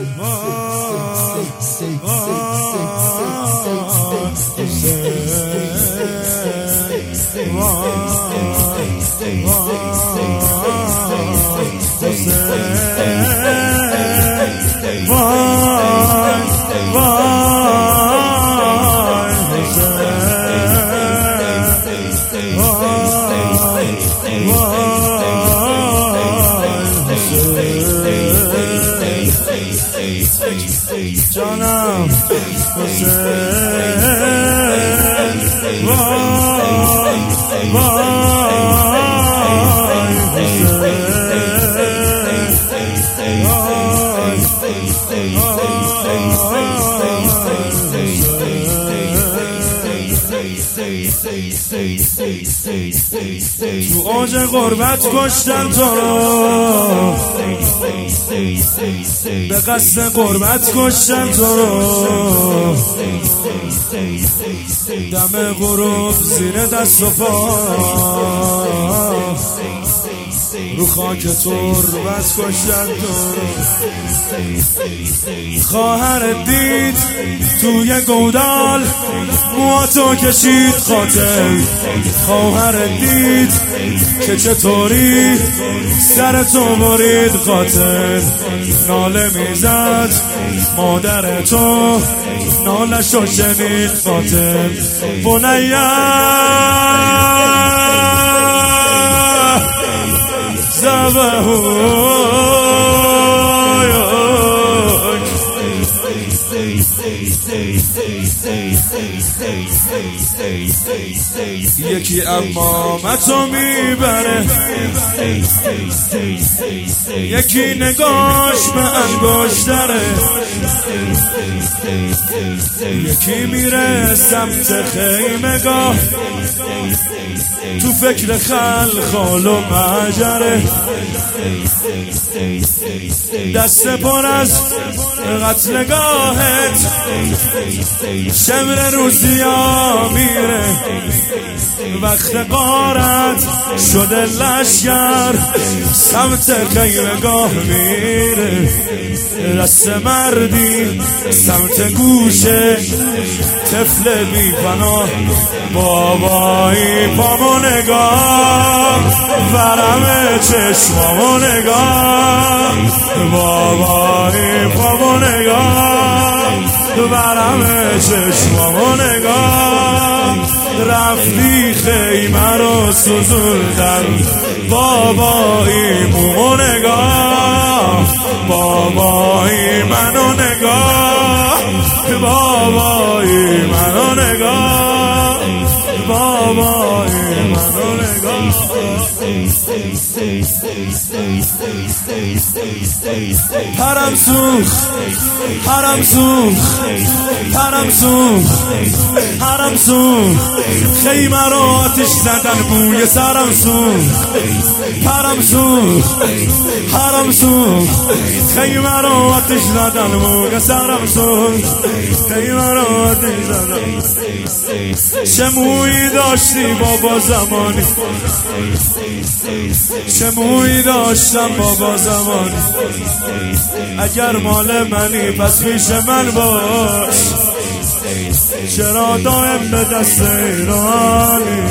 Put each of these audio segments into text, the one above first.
جانم تو اوج غربت کشتن تو رو، به قصد غربت کشتن تو رو، دم غروب زیر دست و پا رو خاک تربت کشتن تو رو. خواهر دید توی گودال موهاتو کشید قاتل، خواهر دید که چطوری سر تو برید قاتل، ناله میزد مادر تو نالشو شنید قاتل. بنیه یکی امامتو میبره، یکی نگاش به انگشتره، یکی میره سمت خیمگاه تو فکر خلخال و مجره، دست پر از قتلگاهت شمر روسیا میره، وقت غارت شده لشگر سمت خیمگاه میره، دست مردی سمت گوشه طفل بی پناه، بابایی پامو نگاه ورم چشمامو نگاه، بابایی پامو نگاه ورم چشمامو نگاه، رفتی خیمه رو سوزوندن بابایی مومو نگاه، بابایی منو نگاه، بابایی منو نگاه، بابایی منو نگاه. پرم سوخ پرم سوخ پرم سوخ پرم سوخ، خیمه رو آتش زدن بوی سرم سوخ، پرم سوخ پرم سوخ، خیمه رو آتش زدن بوی سرم سوخ، خیمه رو آتش زدن. چه مویی داشتی بابا زمانی، چه مویی داشتم بابا زمانی، اگر مال منی پس پیش من باش، چرا دائم به دست ایرانی،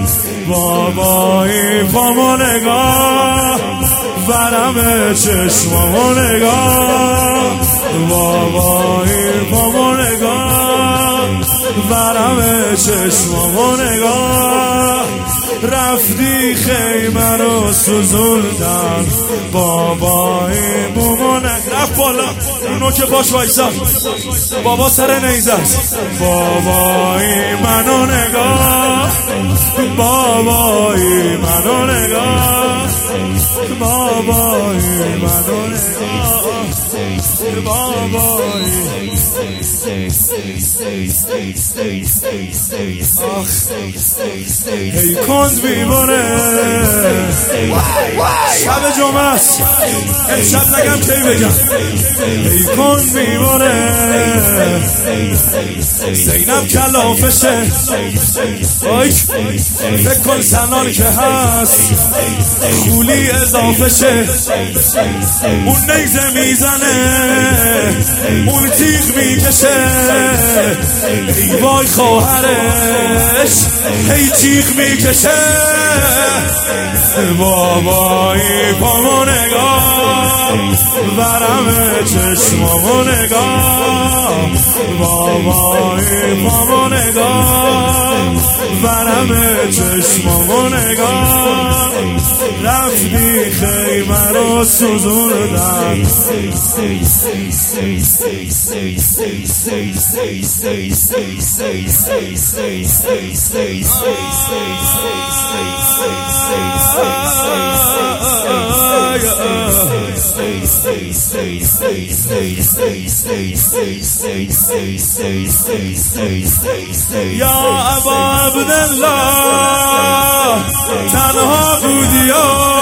بابایی پامو نگاه ورم چشمامو نگاه، بابایی پامو نگاه ورم چشمامو نگاه، رفتی خیمه رو سوزوندن بابایی بومو رفت بالا، اونو که باش وایسا بابا سر نیزه است، بابایی منو نگاه، بابایی منو نگاه، بابایی منو نگاه، بابایی هی کند میباره شب جمعه است امشب نگم کی بگم هی کند میباره زینب کلافشه فکر کن سنان که هست خولی اضافه شه اون نیزه میزنه اون تیغ میکشه ای وای خواهرش هی تیغ میکشه بابایی پامو نگاه ورم چشمامو نگاه بابایی پامو نگاه ورم چشمامو نگاه رفتی خیمه رو سوزوندن یا ابا عبدالله تنها بودی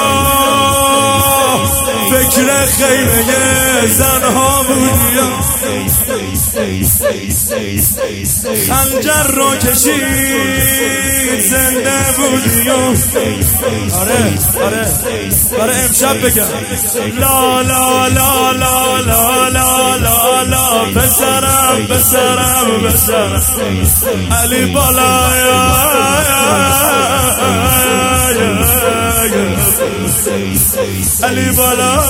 فکر خیمه زنها بودی خنجر رو کشید زنده بودی آره برای امشب بگم لا لا لا لا لا لا لا لا بسرم علی بالا علی بالا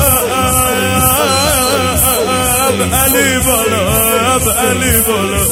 علی بالا علی بالا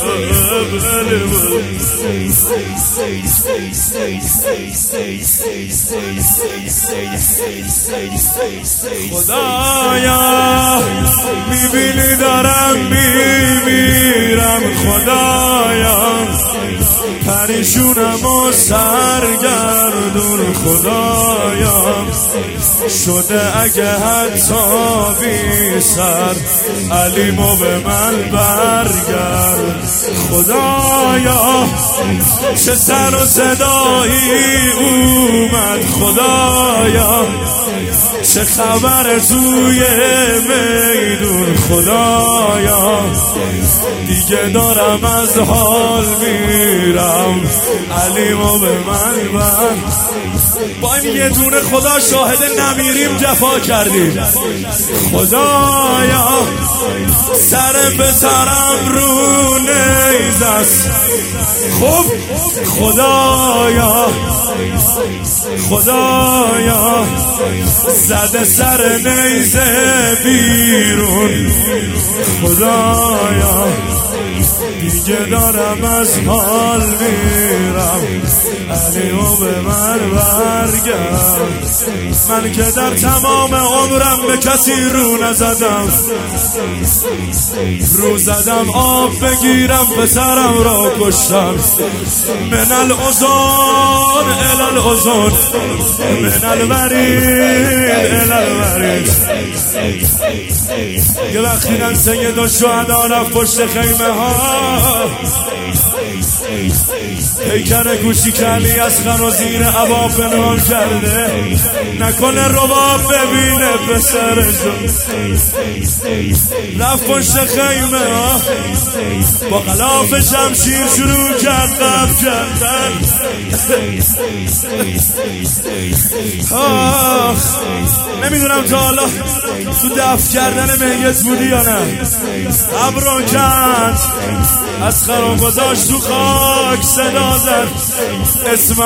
خدایا میبینی دارم میمیرم خدایا پریشونم و سرگردون خدایا شده اگه حتی بی سر علیمو به من برگرد خدایا چه سر و صدایی اومد خدایا چه خبر توی میدون خدایا دیگه دارم از حال میرم علیمو به من بر با این یه دونه خدا شاهد نمیریم جفا کردیم خدایا سر به سرم رو نیز است خب خدایا زده سر نیزه بیرون خدایا دیگه دارم از حال میرم علیو به من برگرد من که در تمام عمرم به کسی رو نزدم رو زدم آب بگیرم پسرم را کشتم من العزون الالعزون من الورید الالورید یه وقتی نن سید و شهدا رفت پشت خیمه ها پیکر گوشی کلی از خن و زیر عبا پنهان کرده نکنه رباب ببینه پسرشو رفت پشت خیمه ها با غلاف شمشیر شروع کرد قبل کردن نمیدونم تا حالا تو دفن کردن میت بودی یا نه ابرو کند از خرام گذاشت تو خاک صدا زد اسم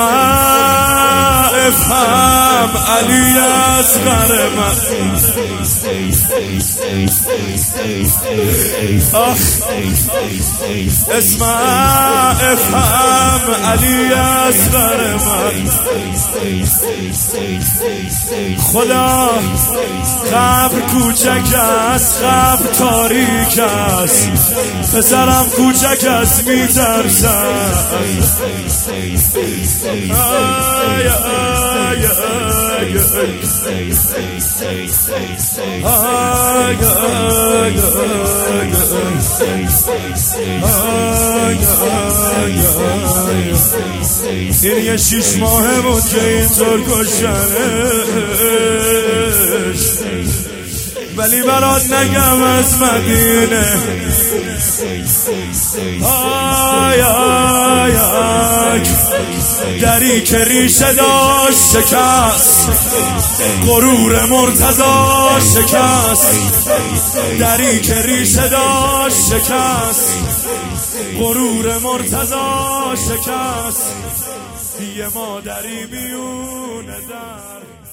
افهم علی اصغر من اسم افهم علی اصغر من خدا قبر کوچک است قبر تاریک است پسرم کوچک است میترسم این یه 6 ماهه بود که اینطور کشتنش، ولی برات نگم از مدینه. آی آی آی دری که ریشه داشت شکست، غرور مرتضی شکست. دری که ریشه داشت شکست، غرور مرتضی شکست. یه مادری بیونه در